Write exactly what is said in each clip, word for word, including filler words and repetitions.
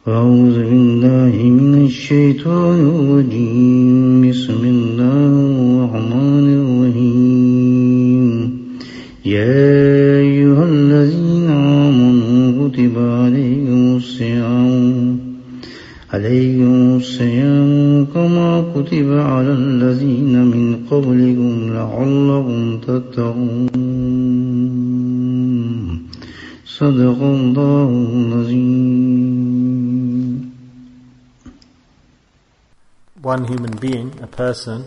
أعوذ بالله من الشيطان الرجيم بسم الله الرحمن الرحيم يا أيها الذين آمنوا كتب عليكم الصيام عليكم الصيام كما كتب على الذين من قبلكم لعلكم تتقون صدق الله العظيم. One human being, a person,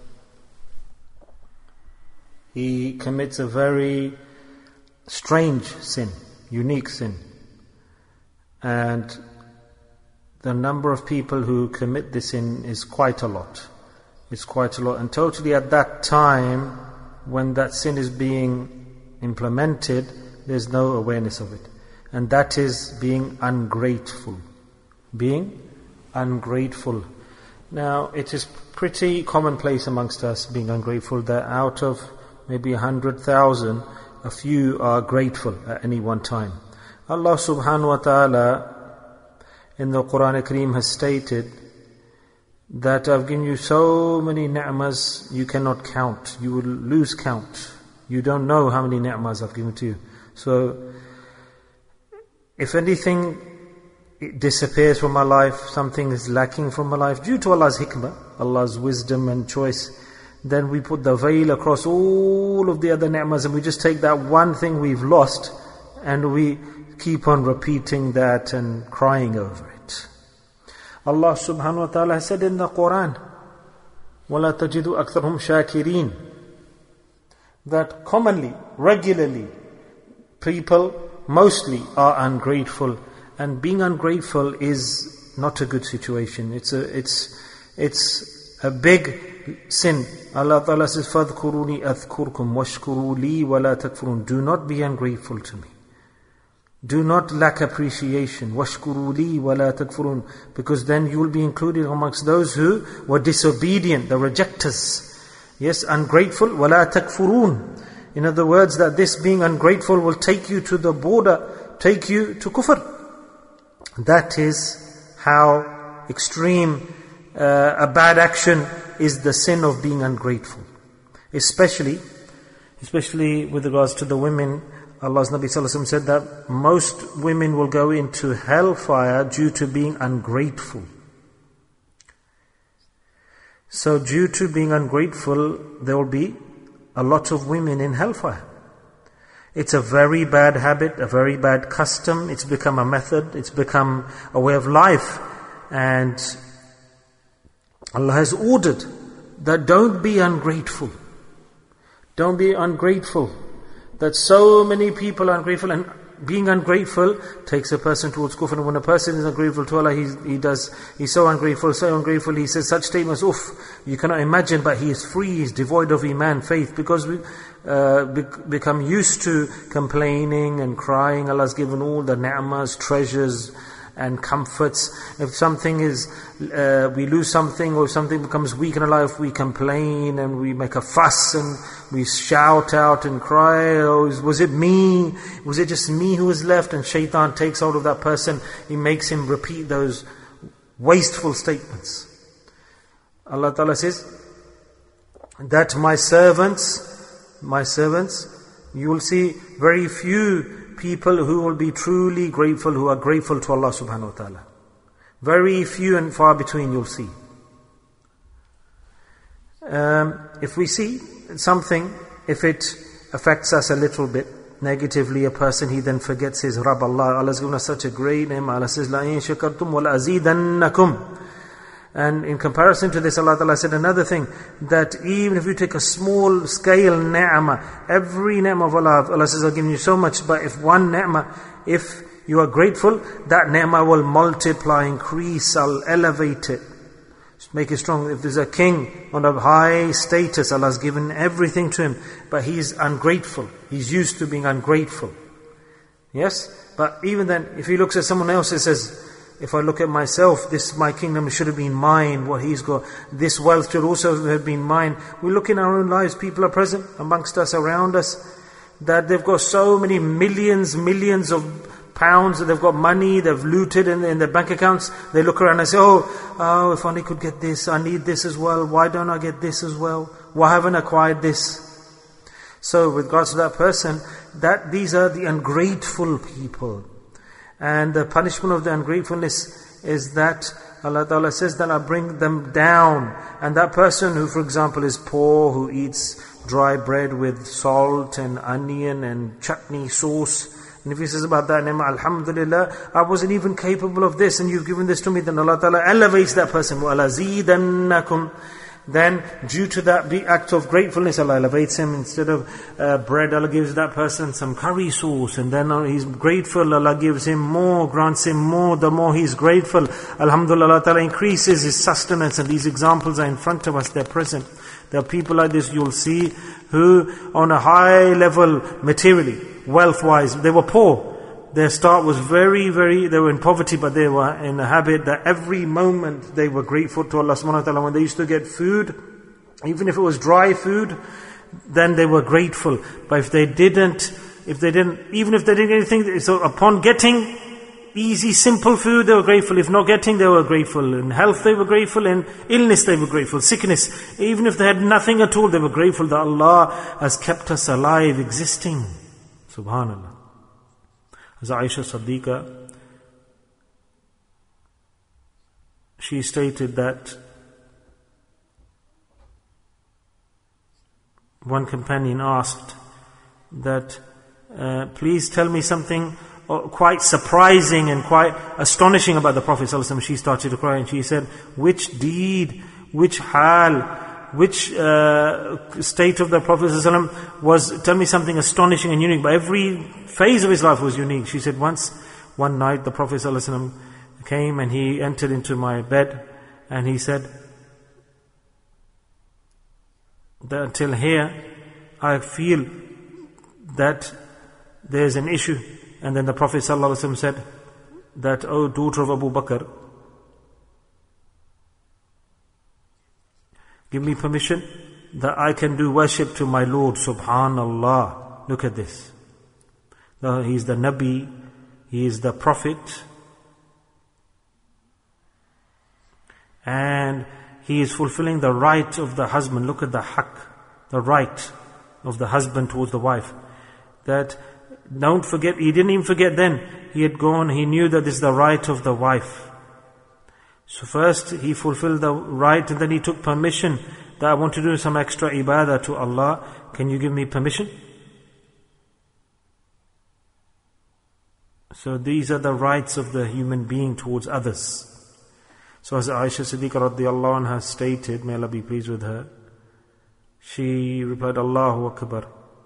he commits a very strange sin, unique sin. And the number of people who commit this sin is quite a lot. It's quite a lot. And totally at that time, when that sin is being implemented, there's no awareness of it. And that is being ungrateful. Being ungrateful. Now, it is pretty commonplace amongst us being ungrateful that out of maybe a hundred thousand, a few are grateful at any one time. Allah subhanahu wa ta'ala in the Quran Kareem has stated that I've given you so many ni'mas you cannot count. You will lose count. You don't know how many ni'mas I've given to you. So, if anything it disappears from my life, something is lacking from my life, due to Allah's hikmah, Allah's wisdom and choice, then we put the veil across all of the other ni'mas and we just take that one thing we've lost and we keep on repeating that and crying over it. Allah subhanahu wa ta'ala has said in the Quran, وَلَا تَجِدُ أَكْثَرْهُمْ شَاكِرِينَ, that commonly, regularly, people mostly are ungrateful. And being ungrateful is not a good situation. It's a, it's, it's a big sin. Allah Ta'ala says, فَاذْكُرُونِي أَذْكُرْكُمْ وَاشْكُرُوا لِي وَلَا تَكْفُرُونَ. Do not be ungrateful to me. Do not lack appreciation. وَاشْكُرُوا لِي وَلَا تَكْفُرُونَ. Because then you will be included amongst those who were disobedient, the rejectors. Yes, ungrateful, وَلَا تَكْفُرُونَ. In other words, that this being ungrateful will take you to the border, take you to kufr. That is how extreme uh, a bad action is the sin of being ungrateful. Especially, especially with regards to the women, Allah's Nabi Sallallahu Alaihi Wasallam said that most women will go into hellfire due to being ungrateful. So due to being ungrateful, there will be a lot of women in hellfire. It's a very bad habit, a very bad custom. It's become a method, it's become a way of life. And Allah has ordered that don't be ungrateful. Don't be ungrateful. That so many people are ungrateful, and being ungrateful takes a person towards kufr. And when a person is ungrateful to Allah, he, he does, he's so ungrateful, so ungrateful, he says such statements, oof, you cannot imagine, but he is free, he's devoid of iman, faith, because we uh, bec- become used to complaining and crying. Allah's given all the ni'mas, treasures and comforts. If something is, uh, we lose something or something becomes weak in our life, we complain and we make a fuss and we shout out and cry, oh, was it me? Was it just me who was left? And shaitan takes hold of that person. He makes him repeat those wasteful statements. Allah Ta'ala says that my servants, my servants, you will see very few people who will be truly grateful, who are grateful to Allah Subhanahu Wa Ta'ala. Very few and far between you'll see. Um, if we see something, if it affects us a little bit negatively, a person, he then forgets his Rabb Allah. Allah has given us such a great name. Allah says, لَإِن شَكَرْتُمْ وَلَأَزِيدَنَّكُمْ. And in comparison to this, Allah Ta'ala said another thing, that even if you take a small scale ni'mah, every ni'mah of Allah, Allah says, I've given you so much, but if one ni'mah, if you are grateful, that ni'mah will multiply, increase, I'll elevate it. Make it strong. If there's a king on a high status, Allah has given everything to him, but he's ungrateful. He's used to being ungrateful. Yes? But even then, if he looks at someone else, he says, if I look at myself, this my kingdom should have been mine, what he's got, this wealth should also have been mine. We look in our own lives, people are present amongst us, around us, that they've got so many millions, millions of pounds, they've got money, they've looted in, in their bank accounts. They look around and say, oh, oh, if only could get this, I need this as well. Why don't I get this as well? Why haven't I acquired this? So with regards to that person, that these are the ungrateful people. And the punishment of the ungratefulness is that Allah Ta'ala says that I bring them down. And that person who, for example, is poor, who eats dry bread with salt and onion and chutney sauce, and if he says about that, Alhamdulillah, I wasn't even capable of this and you've given this to me, then Allah Ta'ala elevates that person. وَلَزِيدَنَّكُمْ. Then, due to that big act of gratefulness, Allah elevates him. Instead of uh, bread, Allah gives that person some curry sauce. And then uh, he's grateful, Allah gives him more, grants him more. The more he's grateful, Alhamdulillah, Allah Ta'ala increases his sustenance. And these examples are in front of us, they're present. There are people like this you'll see who, on a high level materially, wealth-wise, they were poor. Their start was very, very, they were in poverty, but they were in a habit that every moment they were grateful to Allah subhanahu wa ta'ala. When they used to get food, even if it was dry food, then they were grateful. But if they didn't, if they didn't, even if they didn't get anything, so upon getting easy, simple food, they were grateful. If not getting, they were grateful. In health, they were grateful. In illness, they were grateful. Sickness, even if they had nothing at all, they were grateful that Allah has kept us alive, existing. Subhanallah. As Aisha Siddiqa, she stated that one companion asked that, uh, please tell me something quite surprising and quite astonishing about the Prophet ﷺ. She started to cry and she said, which deed, which hal, which uh, state of the Prophet ﷺ was, tell me something astonishing and unique. But every phase of his life was unique. She said, once, one night the Prophet ﷺ came and he entered into my bed and he said, that until here I feel that there's an issue. And then the Prophet ﷺ said that, O daughter of Abu Bakr, give me permission that I can do worship to my Lord. Subhanallah. Look at this. Now, he is the Nabi, he is the Prophet, and he is fulfilling the right of the husband. Look at the haqq, the right of the husband towards the wife. That, don't forget, he didn't even forget then. He had gone, he knew that this is the right of the wife. So first he fulfilled the right and then he took permission that I want to do some extra ibadah to Allah. Can you give me permission? So these are the rights of the human being towards others. So as Aisha Siddiqa radiallahu anha stated, may Allah be pleased with her, she replied, Allahu Akbar.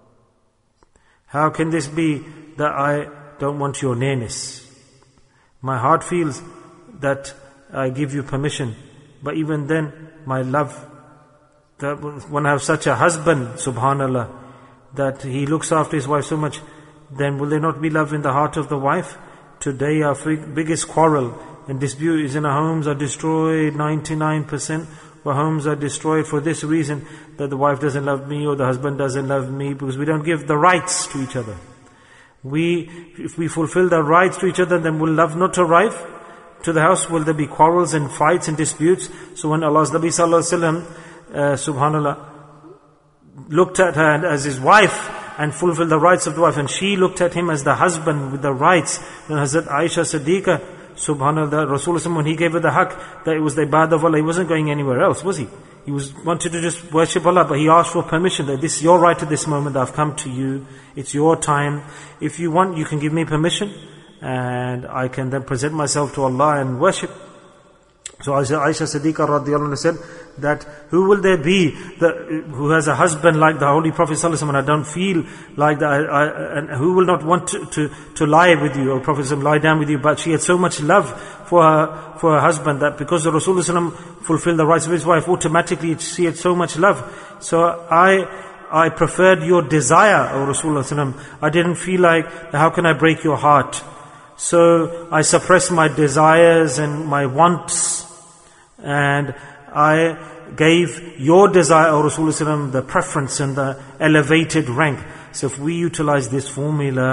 How can this be that I don't want your nearness? My heart feels that I give you permission, but even then, my love, that when I have such a husband, subhanallah, that he looks after his wife so much, then will there not be love in the heart of the wife? Today our biggest quarrel and dispute is in our homes are destroyed, ninety-nine percent our homes are destroyed for this reason, that the wife doesn't love me or the husband doesn't love me, because we don't give the rights to each other. We, if we fulfill the rights to each other, then will love not arrive to the house. Will there be quarrels and fights and disputes? So when Allah's Nabi Sallallahu Alaihi Wasallam, uh, subhanallah, looked at her as his wife and fulfilled the rights of the wife, and she looked at him as the husband with the rights, then Hazrat Aisha Siddiqa, subhanallah, Rasulullah, when he gave her the haqq, that it was the ibadah of Allah, he wasn't going anywhere else, was he? He was wanted to just worship Allah, but he asked for permission that this is your right at this moment, that I've come to you, it's your time. If you want, you can give me permission, and I can then present myself to Allah and worship. So Aisha Siddiqa radiallahu anha said that who will there be that, who has a husband like the Holy Prophet sallallahu alaihi wasallam, and I don't feel like that, I, I, and who will not want to, to, to lie with you, or Prophet sallallahu alaihi wasallam, lie down with you, but she had so much love for her, for her husband, that because the Rasulullah sallallahu alaihi wasallam fulfilled the rights of his wife, automatically she had so much love. So I, I preferred your desire, O Rasulullah sallallahu alaihi wasallam. I didn't feel like, how can I break your heart? So I suppressed my desires and my wants, and I gave your desire, O Rasulullah, the preference and the elevated rank. So if we utilize this formula,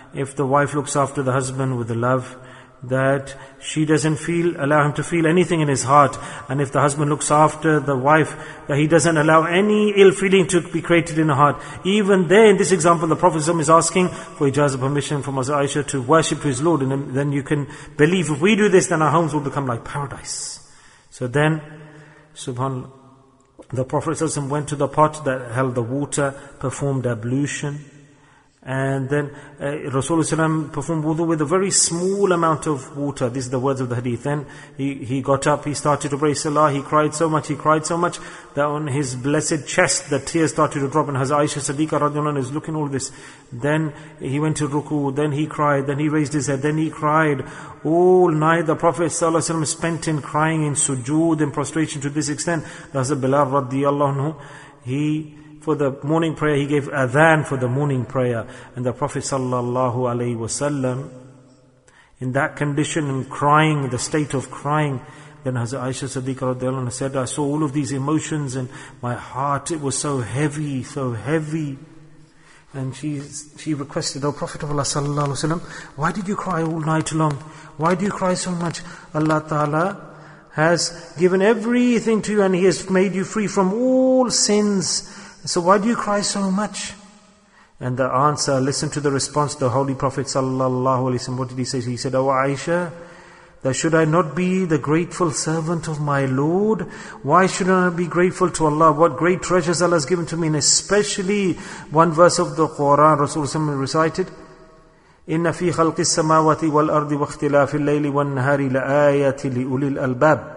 if the wife looks after the husband with the love, that she doesn't feel, allow him to feel anything in his heart. And if the husband looks after the wife, that he doesn't allow any ill feeling to be created in her heart. Even there, in this example, the Prophet is asking for ijazah, permission from Hazrat Aisha to worship his Lord. And then you can believe, if we do this, then our homes will become like paradise. So then, subhanAllah, the Prophet went to the pot that held the water, performed ablution, and then uh, Rasulullah performed wudu with a very small amount of water. This is the words of the hadith. Then he, he got up, he started to pray Salah, he cried so much, he cried so much that on his blessed chest the tears started to drop, and Hazrat Aisha Siddiqa radiallahu anha is looking at all this. Then he went to ruku, then he cried, then he raised his head, then he cried. All night the Prophet ﷺ spent in crying, in sujood, in prostration to this extent. Hazrat Bilal radiallahu anhu, he for the morning prayer, he gave adhan for the morning prayer. And the Prophet sallallahu alaihi wasallam, in that condition, in crying, the state of crying, then Hazrat Aisha Siddiqa radiallahu anha said, I saw all of these emotions and my heart, it was so heavy, so heavy. And she she requested, O Prophet of Allah sallallahu alaihi wasallam, why did you cry all night long? Why do you cry so much? Allah Ta'ala has given everything to you and He has made you free from all sins. So why do you cry so much? And the answer, listen to the response, the Holy Prophet sallallahu alaihi wasallam, what did he say? He said, O Aisha, that should I not be the grateful servant of my Lord? Why should I not be grateful to Allah? What great treasures Allah has given to me, and especially one verse of the Quran Rasulullah recited, إِنَّ فِي خَلْقِ السَّمَاوَاتِ وَالْأَرْضِ وَاخْتِلَافِ اللَّيْلِ وَالنَّهَارِ لَآيَاتٍ لِأُولِي الْأَلْبَابِ.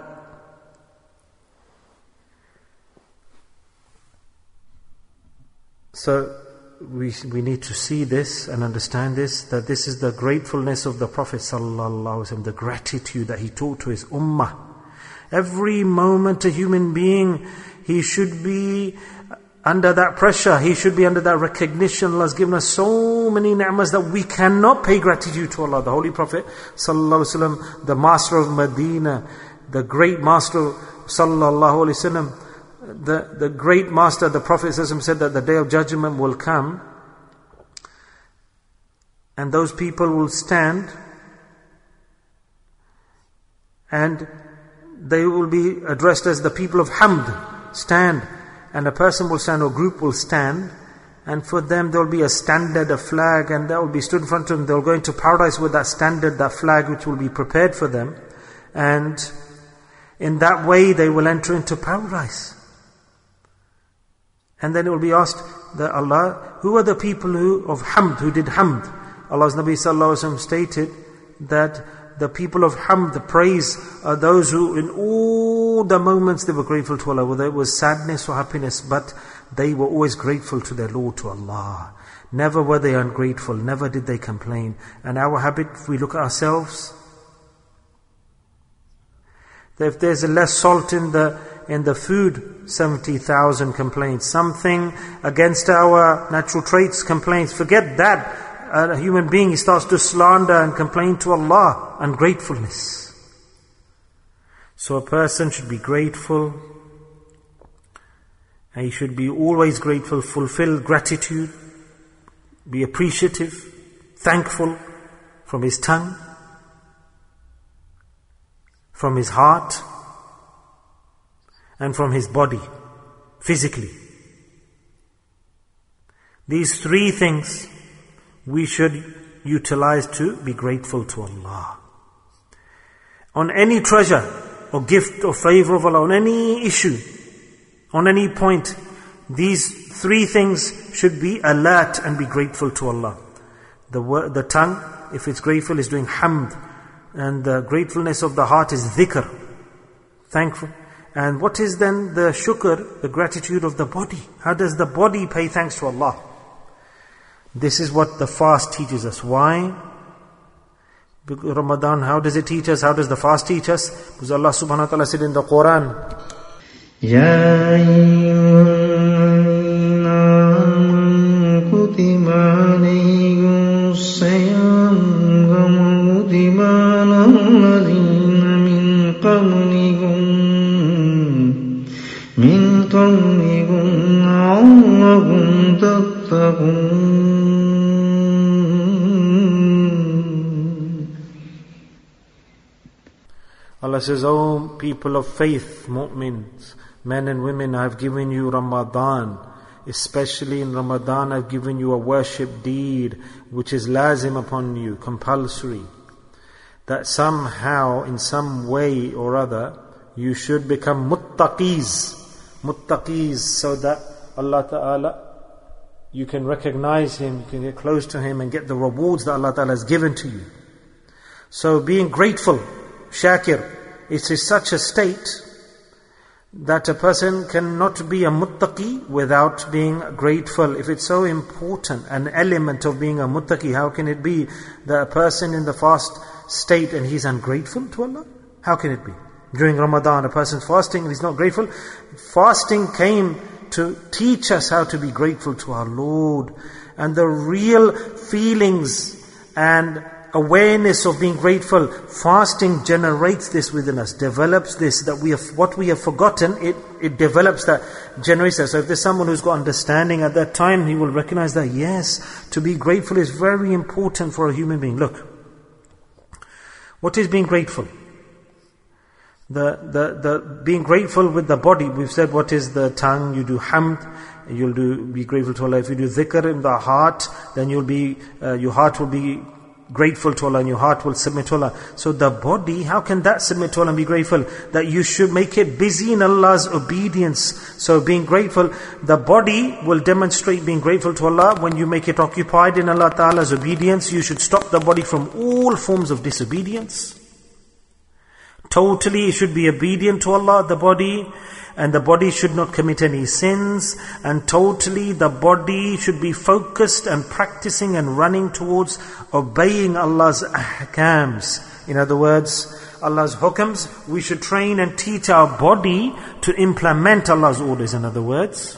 So we we need to see this and understand this, that this is the gratefulness of the Prophet sallallahu alaihi wasallam, the gratitude that he taught to his ummah. Every moment a human being, he should be under that pressure, he should be under that recognition. Allah has given us so many ni'mas that we cannot pay gratitude to Allah. The Holy Prophet sallallahu alaihi wasallam, the master of Medina, the great master sallallahu alaihi wasallam, The, the great master, the Prophet said that the day of judgment will come and those people will stand and they will be addressed as the people of Hamd. Stand. And a person will stand, or a group will stand, and for them there will be a standard, a flag, and that will be stood in front of them. They will go into paradise with that standard, that flag which will be prepared for them. And in that way they will enter into paradise. And then it will be asked that Allah, who are the people who of Hamd, who did Hamd? Allah's Nabi sallallahu alaihi wasallam stated that the people of Hamd, the praise, are those who in all the moments they were grateful to Allah, whether it was sadness or happiness, but they were always grateful to their Lord, to Allah. Never were they ungrateful, never did they complain. And our habit, if we look at ourselves, that if there's less salt in the in the food, seventy thousand complaints. Something against our natural traits, complaints. Forget that. A human being, he starts to slander and complain to Allah, ungratefulness. So a person should be grateful, and he should be always grateful, fulfill gratitude, be appreciative, thankful from his tongue, from his heart, and from his body, physically. These three things we should utilize to be grateful to Allah. On any treasure or gift or favor of Allah, on any issue, on any point, these three things should be alert and be grateful to Allah. The word, the tongue, if it's grateful, is doing hamd, and the gratefulness of the heart is dhikr, thankful. And what is then the shukr, the gratitude of the body? How does the body pay thanks to Allah? This is what the fast teaches us. Why? Because Ramadan, how does it teach us? How does the fast teach us? Because Allah subhanahu wa ta'ala said in the Quran, Ya ayyuhalladhina amanu kutiba alaykumus siyam kama kutiba alal ladhina min qablikum min qablikum la'allakum tattaqun. Allah says, "O people of faith, mu'mins, men and women, I have given you Ramadan. Especially in Ramadan, I have given you a worship deed which is lazim upon you, compulsory. That somehow, in some way or other, you should become muttaqis. Muttaqis, so that Allah Ta'ala, you can recognize Him, you can get close to Him and get the rewards that Allah Ta'ala has given to you. So being grateful, shakir, it is such a state that a person cannot be a muttaqi without being grateful. If it's so important, an element of being a muttaqi, how can it be that a person in the fast state and he's ungrateful to Allah? How can it be? During Ramadan, a person's fasting and he's not grateful. Fasting came to teach us how to be grateful to our Lord. And the real feelings and awareness of being grateful, fasting generates this within us, develops this, that we have, what we have forgotten, it, it develops that, generates that. So if there's someone who's got understanding at that time, he will recognize that, yes, to be grateful is very important for a human being. Look, what is being grateful? The, the, the being grateful with the body, we've said what is the tongue, you do hamd, you'll do, be grateful to Allah. If you do dhikr in the heart, then you'll be, uh, your heart will be grateful to Allah and your heart will submit to Allah. So the body, how can that submit to Allah and be grateful? That you should make it busy in Allah's obedience. So being grateful, the body will demonstrate being grateful to Allah. When you make it occupied in Allah Ta'ala's obedience, you should stop the body from all forms of disobedience. Totally it should be obedient to Allah, the body, and the body should not commit any sins, and totally the body should be focused and practicing and running towards obeying Allah's ahkams. In other words, Allah's hukams, we should train and teach our body to implement Allah's orders. In other words,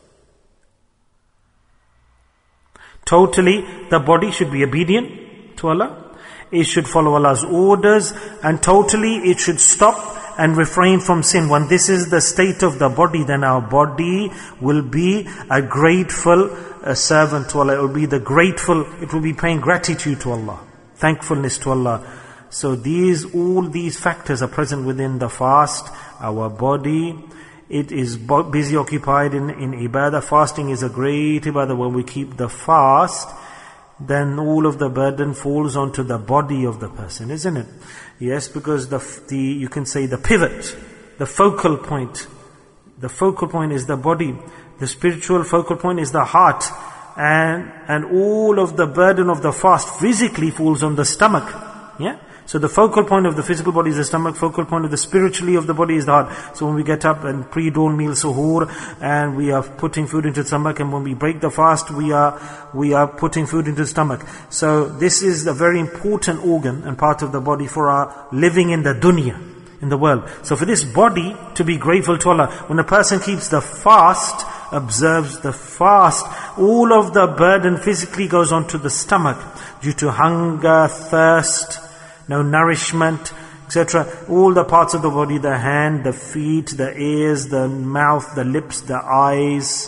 totally the body should be obedient to Allah. It should follow Allah's orders, and totally it should stop and refrain from sin. When this is the state of the body, then our body will be a grateful uh, servant to Allah. It will be the grateful, it will be paying gratitude to Allah, thankfulness to Allah. So these, all these factors are present within the fast. Our body, it is busy occupied in, in ibadah. Fasting is a great ibadah. When we keep the fast, then all of the burden falls onto the body of the person, isn't it? Yes, because the, the you can say the pivot, the focal point, the focal point is the body. The spiritual focal point is the heart. And, and all of the burden of the fast physically falls on the stomach. Yeah? So the focal point of the physical body is the stomach, focal point of the spiritually of the body is the heart. So when we get up and pre-dawn meal suhoor, and we are putting food into the stomach, and when we break the fast, we are we are putting food into the stomach. So this is a very important organ and part of the body for our living in the dunya, in the world. So for this body to be grateful to Allah, when a person keeps the fast, observes the fast, all of the burden physically goes onto the stomach due to hunger, thirst, no nourishment, et cetera. All the parts of the body, the hand, the feet, the ears, the mouth, the lips, the eyes,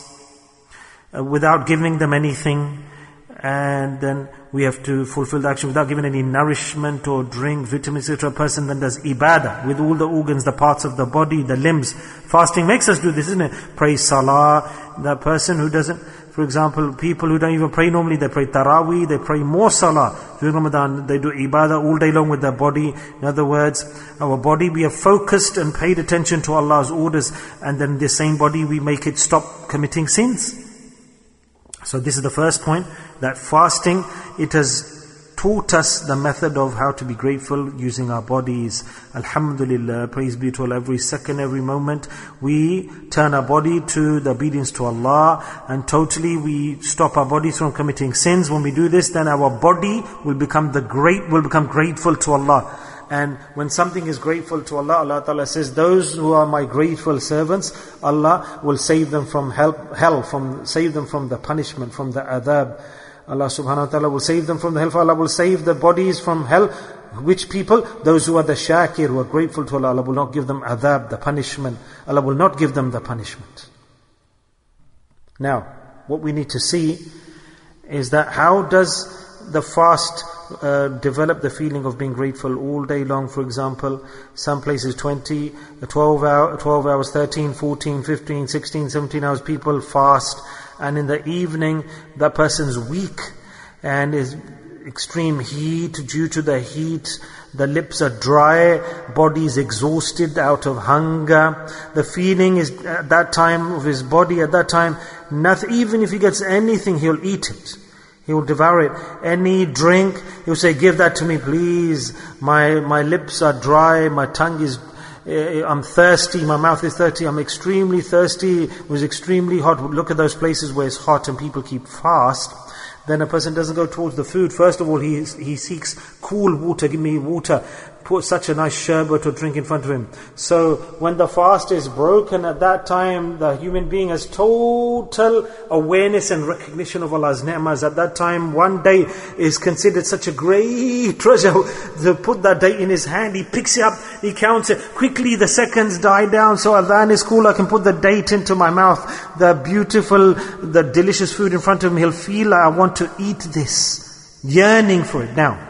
uh, without giving them anything. And then we have to fulfill the action without giving any nourishment or drink, vitamins, et cetera. A person then does ibadah with all the organs, the parts of the body, the limbs. Fasting makes us do this, isn't it? Pray salah. The person who doesn't, for example, people who don't even pray normally, they pray taraweeh, they pray more salah. During Ramadan, they do ibadah all day long with their body. In other words, our body, we have focused and paid attention to Allah's orders, and then the same body, we make it stop committing sins. So this is the first point, that fasting, it has taught us the method of how to be grateful using our bodies. Alhamdulillah, praise be to Allah. Every second, every moment, we turn our body to the obedience to Allah, and totally we stop our bodies from committing sins. When we do this, then our body will become the great, will become grateful to Allah. And when something is grateful to Allah, Allah Ta'ala says, those who are my grateful servants, Allah will save them from hell, hell from save them from the punishment, from the adhab. Allah subhanahu wa ta'ala will save them from the hellfire. Allah will save the bodies from hell. Which people? Those who are the shakir, who are grateful to Allah. Allah will not give them adhab, the punishment. Allah will not give them the punishment. Now, what we need to see is that how does the fast uh, develop the feeling of being grateful all day long. For example, some places twenty, twelve, hour, twelve hours, thirteen, fourteen, fifteen, sixteen, seventeen hours, people fast. And in the evening, that person's weak and is extreme heat. Due to the heat, the lips are dry, body is exhausted out of hunger. The feeling is at that time of his body, at that time, nothing, even if he gets anything, he'll eat it. He will devour it. Any drink, he'll say, give that to me please. My my lips are dry, my tongue is, uh, I'm thirsty, my mouth is thirsty, I'm extremely thirsty, it was extremely hot. Look at those places where it's hot and people keep fast. Then a person doesn't go towards the food. First of all, he he seeks cool water. Give me water. Put such a nice sherbet or drink in front of him. So when the fast is broken, at that time, the human being has total awareness and recognition of Allah's ni'mas. At that time, one day is considered such a great treasure. To put that date in his hand, he picks it up, he counts it. Quickly the seconds die down, so adhan is cool, I can put the date into my mouth. The beautiful, the delicious food in front of him, he'll feel like, I want to eat this. Yearning for it. Now,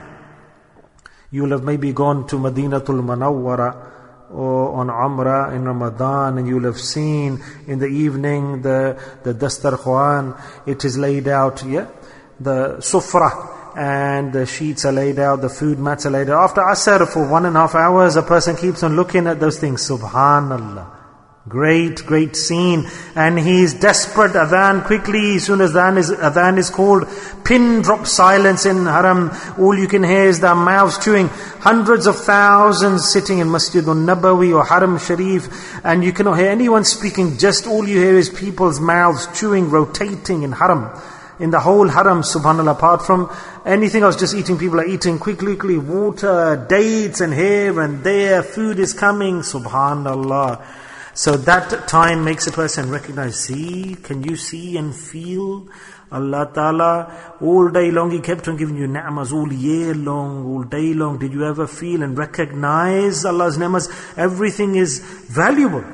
you will have maybe gone to Madinatul Munawwara or on Umrah in Ramadan, and you will have seen in the evening the the Dastarkhan, it is laid out, yeah, the sufra, and the sheets are laid out, the food mats are laid out. After Asr, for one and a half hours, a person keeps on looking at those things. Subhanallah. Great, great scene. And he's desperate. Adhan quickly, as soon as adhan is, adhan is called, pin drop silence in Haram. All you can hear is their mouths chewing. Hundreds of thousands sitting in Masjid al-Nabawi or Haram Sharif, and you cannot hear anyone speaking. Just all you hear is people's mouths chewing, rotating in Haram. In the whole Haram, subhanAllah, apart from anything else, just eating, people are eating quickly, quickly, water, dates, and here and there, food is coming, subhanAllah. So that time makes a person recognize, see, can you see and feel? Allah Ta'ala, all day long He kept on giving you ni'mas, all year long, all day long. Did you ever feel and recognize Allah's ni'mas? Everything is valuable.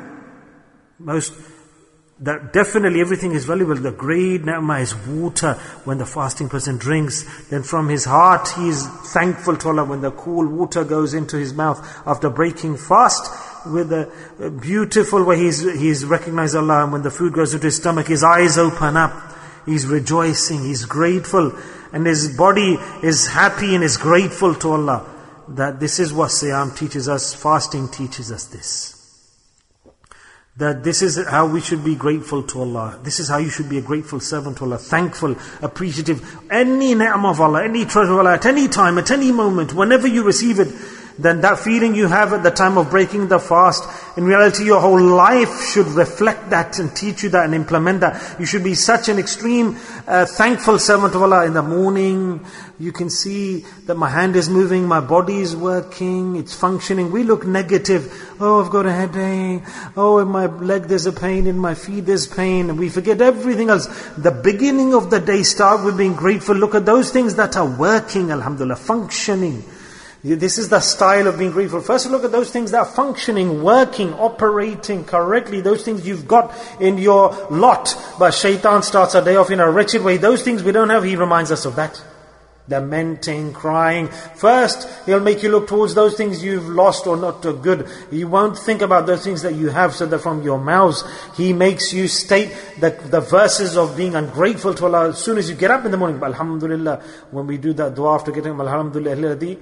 Most, that definitely everything is valuable. The great ni'mah is water. When the fasting person drinks, then from his heart he is thankful to Allah. When the cool water goes into his mouth after breaking fast, with a beautiful way he's, he's recognized Allah. And when the food goes into his stomach, his eyes open up. He's rejoicing, he's grateful. And his body is happy and is grateful to Allah. That this is what Siyam teaches us, fasting teaches us this. That this is how we should be grateful to Allah. This is how you should be a grateful servant to Allah. Thankful, appreciative. Any ni'mah of Allah, any treasure of Allah, at any time, at any moment, whenever you receive it, then that feeling you have at the time of breaking the fast, in reality your whole life should reflect that and teach you that and implement that. You should be such an extreme uh, thankful servant of Allah. In the morning, you can see that my hand is moving, my body is working, it's functioning. We look negative. Oh, I've got a headache. Oh, in my leg there's a pain, in my feet there's pain. And we forget everything else. The beginning of the day, start with being grateful. Look at those things that are working, alhamdulillah, functioning. This is the style of being grateful. First look at those things that are functioning, working, operating correctly. Those things you've got in your lot. But shaitan starts our day off in a wretched way. Those things we don't have, he reminds us of that. Lamenting, crying. First, he'll make you look towards those things you've lost or not good. He won't think about those things that you have, so that from your mouths, he makes you state the, the verses of being ungrateful to Allah as soon as you get up in the morning. But alhamdulillah, when we do that dua after getting up, alhamdulillah,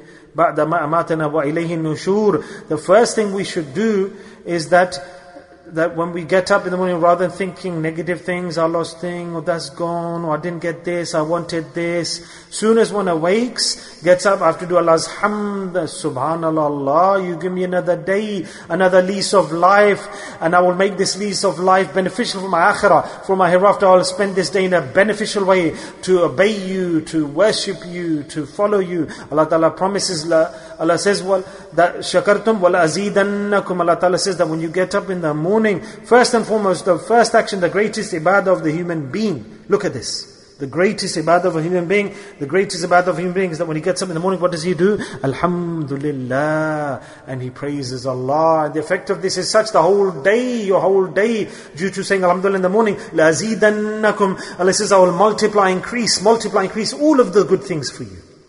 ba'da ma amatana wa ilayhi nushur, the first thing we should do is that that when we get up in the morning, rather than thinking negative things, I lost thing, or that's gone, or I didn't get this, I wanted this. Soon as one awakes, gets up, I have to do Allah's hamd, subhanallah, Allah, you give me another day, another lease of life, and I will make this lease of life beneficial for my akhirah, for my hereafter. I will spend this day in a beneficial way, to obey you, to worship you, to follow you. Allah Ta'ala promises, Allah says, well, that shakartum wala azidannakum. Allah Ta'ala says that when you get up in the morning, first and foremost, the first action, the greatest ibadah of the human being. Look at this. The greatest ibadah of a human being, the greatest ibadah of a human being is that when he gets up in the morning, what does he do? Alhamdulillah. And he praises Allah. And the effect of this is such, the whole day, your whole day, due to saying Alhamdulillah in the morning, La azidannakum. Allah says, I will multiply, increase, multiply, increase all of the good things for you.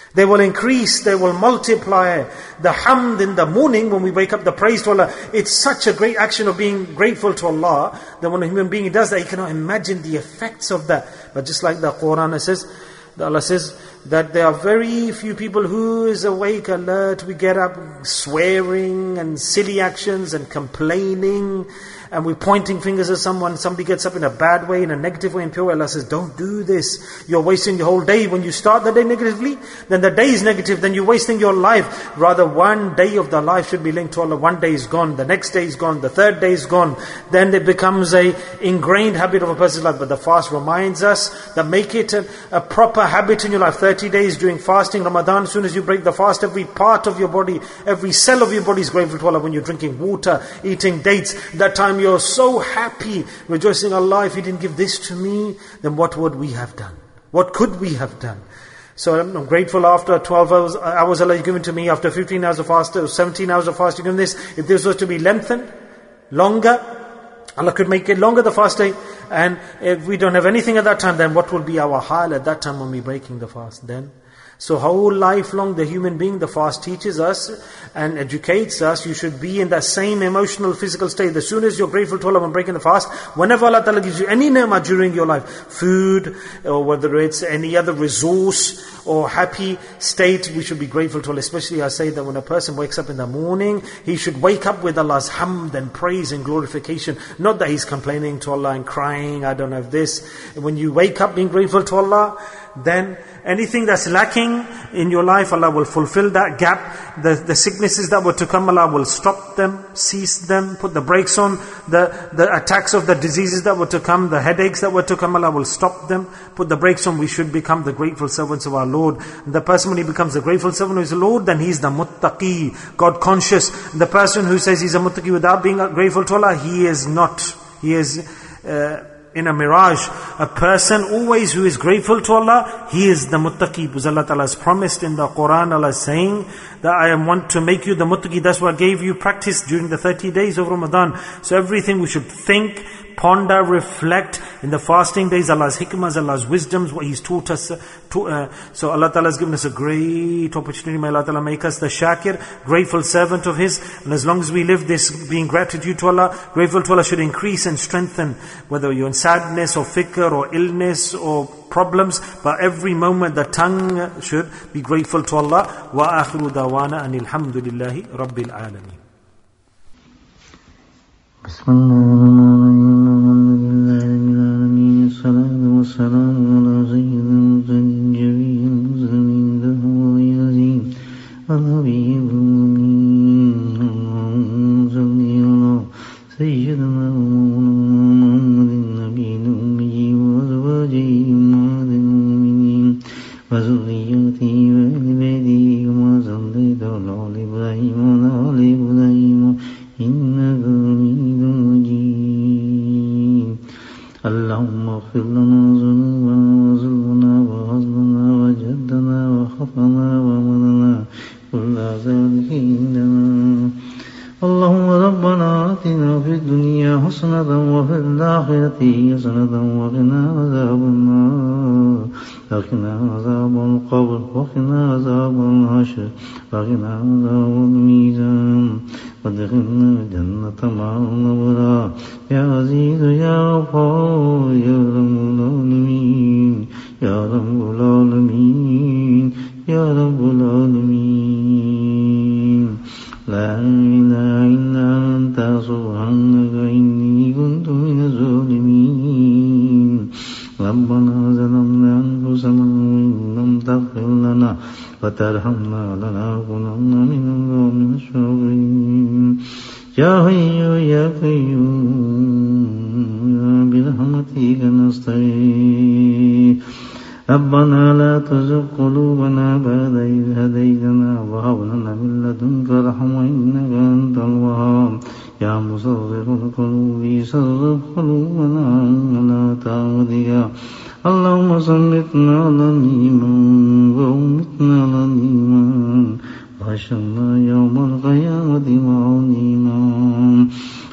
They will increase, they will multiply. The hamd in the morning when we wake up, the praise to Allah, it's such a great action of being grateful to Allah that when a human being does that, he cannot imagine the effects of that. But just like the Quran says, Allah says that there are very few people who is awake, alert, we get up swearing and silly actions and complaining, and we're pointing fingers at someone, somebody gets up in a bad way, in a negative way, impure way. Allah says, don't do this. You're wasting your whole day. When you start the day negatively, then the day is negative, then you're wasting your life. Rather, one day of the life should be linked to Allah. One day is gone, the next day is gone, the third day is gone. Then it becomes a ingrained habit of a person's life. But the fast reminds us that make it a, a proper habit in your life. thirty days during fasting, Ramadan, as soon as you break the fast, every part of your body, every cell of your body is grateful to Allah. When you're drinking water, eating dates, that time you're so happy, rejoicing, Allah, if you didn't give this to me, then what would we have done? What could we have done? So I'm grateful after twelve hours, hours Allah has given to me, after fifteen hours of fast, or seventeen hours of fasting, given this. If this was to be lengthened, longer, Allah could make it longer, the fast day. And if we don't have anything at that time, then what will be our hal at that time when we're breaking the fast then? So whole life long, the human being, the fast teaches us and educates us. You should be in that same emotional, physical state. As soon as you're grateful to Allah when breaking the fast, whenever Allah Ta'ala gives you any ni'mah during your life, food, or whether it's any other resource or happy state, we should be grateful to Allah. Especially I say that when a person wakes up in the morning, he should wake up with Allah's hamd and praise and glorification. Not that he's complaining to Allah and crying, I don't have this. When you wake up being grateful to Allah, then anything that's lacking in your life, Allah will fulfill that gap. The, the sicknesses that were to come, Allah will stop them, cease them, put the brakes on. The, the attacks of the diseases that were to come, the headaches that were to come, Allah will stop them, put the brakes on. We should become the grateful servants of our Lord. And the person, when he becomes a grateful servant of his Lord, then he's the muttaqi, God conscious. The person who says he's a muttaqi without being grateful to Allah, he is not. He is uh, in a mirage. A person always who is grateful to Allah, he is the muttaqi. Because Allah Ta'ala has promised in the Quran, Allah is saying that I want to make you the muttaqi. That's what I gave you practice during the thirty days of Ramadan. So everything we should think, ponder, reflect. In the fasting days, Allah's hikmahs, Allah's wisdoms, what He's taught us. To, uh, so Allah Ta'ala has given us a great opportunity. May Allah Ta'ala make us the shakir, grateful servant of His. And as long as we live this being gratitude to Allah, grateful to Allah should increase and strengthen. Whether you're in sadness or fikr or illness or problems, but every moment the tongue should be grateful to Allah. Wa akhiru dawana anil hamdulillahi rabbil alameen. ربنا لا تزغ قلوبنا بعد إذ هديتنا وهب لنا من لدنك رحمة إنك أنت الوهاب يا مصرف القلوب صرف قلوبنا على طاعتك اللهم صلتنا على الإيمان وأمتنا على الإيمان وحشرنا يوم القيامة مع الإيمان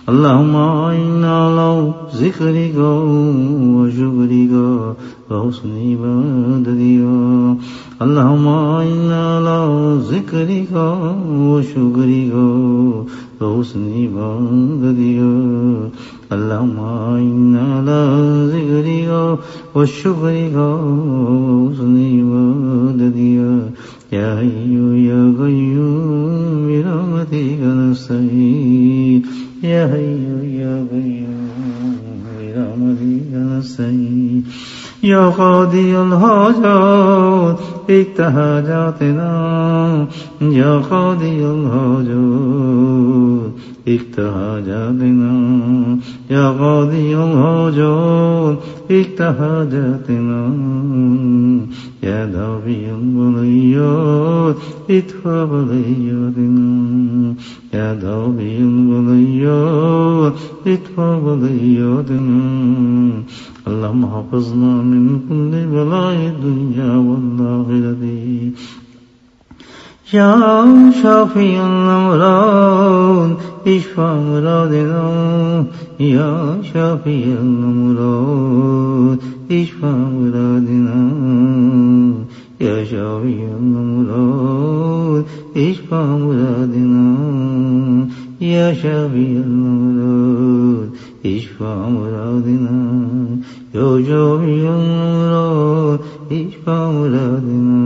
اللهم إنا على ذكرك وشكرك وحسن عبادتك. اللهم إنا على ذكرك وشكرك وحسن عبادتك. اللهم إنا على ذكرك وشكرك وحسن عبادتك. يا حي يا قيوم برحمتك نستعين. يا حي يا قيوم برحمتك نستعين. يا قاضي الحاجات اقض حاجاتنا. يا قاضي الحاجات اقض حاجاتنا. يا قاضي الحاجات اقض حاجاتنا. يا دافع البليات ادفع بلياتنا. يا دافع البليات ادفع بلياتنا. اللهم حفظنا من كل بلاء الدنيا والآخرة. يا شافي الأمراض اشفى مرادنا. يا شافي الأمراض اشفى مرادنا. يا شافي الأمراض اشفى مرادنا. يا شافي الأمراض اشفى مرادنا. يا شافي الأمراض اشفى مرادنا.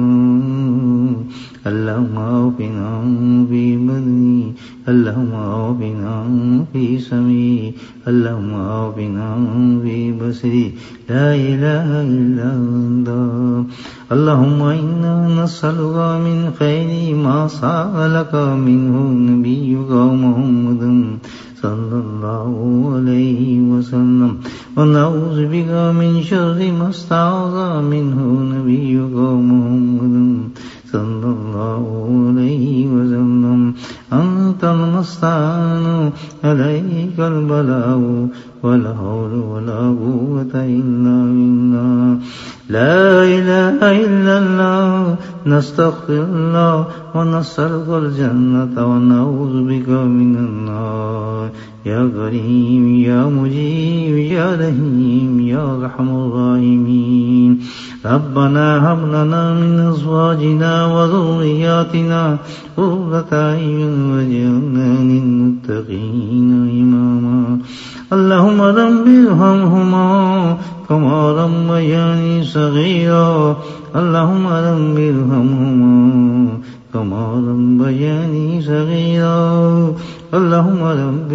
اللهم عافنا في بدني. اللهم عافنا في سمعي. اللهم عافنا في بصري. لا إله إلا أنت. اللهم إنا نسألك من خير ما سألك منه نبيك محمد صلى الله عليه وسلم، ونعوذ بك من شر ما استعاذ منه نبيك محمد صلى الله عليه وسلم. أنت المستعان عليك البلاء ولا حول ولا قوة إلا بالله. لا إله إلا الله. نستغفر الله ونسألك الجنة ونعوذ بك من النار. يا كريم يا مجيب يا رحيم يا أرحم الراحمين. ربنا هب لنا من أزواجنا وذرياتنا قرة أعين واجعلنا للمتقين إماما. اللهم رب ارحمهما كما ربياني صغيرا. اللهم رب ارحمهما كما ربياني صغيرا. اللهم رب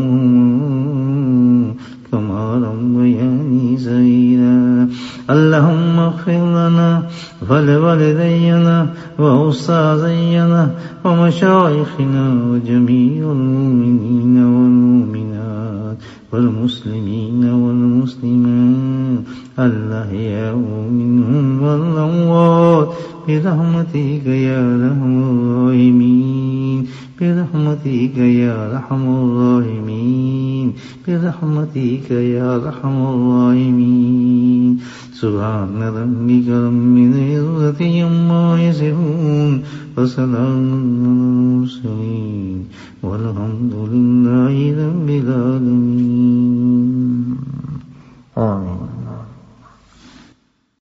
ارحمهما كما ربياني صغيرا. اللهم اغفر لنا ولوالدينا وأستاذينا ومشايخنا وجميع المؤمنين والمؤمنات والمسلمين والمسلمات الأحياء منهم والأموات برحمتك يا أرحم الراحمين. برحمتك يا أرحم الراحمين. برحمتك يا أرحم الراحمين. سبحان ربك رب العزة عما يصفون وسلام على المرسلين والحمد لله رب العالمين.